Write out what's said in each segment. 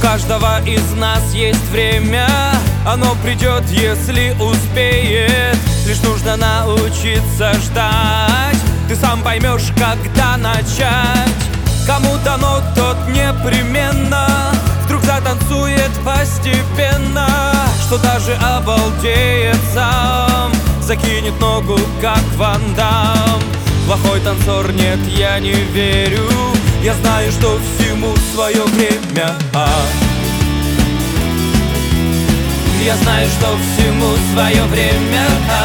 каждого из нас есть время, оно придет, если успеет. Лишь нужно научиться ждать, ты сам поймешь, когда начать. Кому дано, тот непременно вдруг затанцует постепенно, что даже обалдеет сам, закинет ногу, как Ван Дамм. Плохой танцор, нет, я не верю, я знаю, что всему свое время. Я знаю, что всему свое время.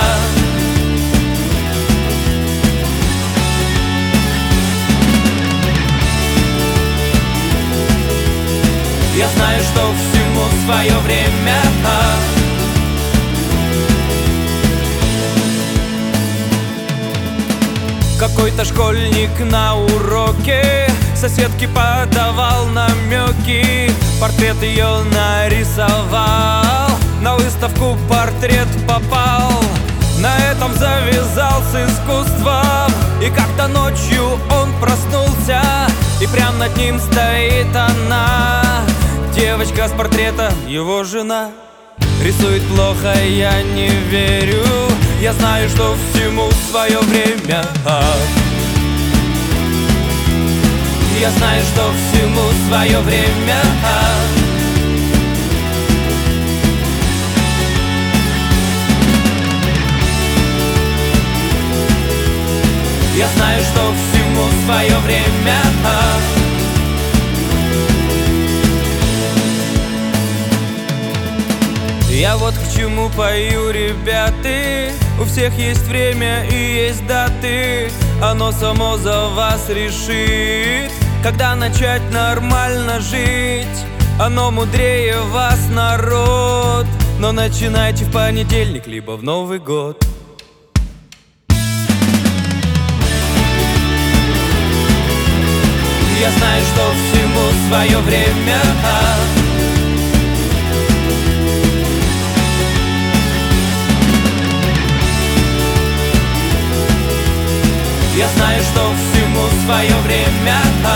Я знаю, что всему свое время. Какой-то школьник на уроке соседке подавал намеки, портрет ее нарисовал, на выставку портрет попал. На этом завязал с искусством, и как-то ночью он проснулся, и прям над ним стоит она, девочка с портрета, его жена. Рисует плохо, я не верю, я знаю, что всему свое время. Я знаю, что всему свое время. Я знаю, что всему свое время. Я вот к чему пою, ребята. У всех есть время и есть даты, оно само за вас решит, когда начать нормально жить. Оно мудрее вас, народ, но начинайте в понедельник, либо в Новый год. Я знаю, что всему свое время. Я знаю, что всему свое время.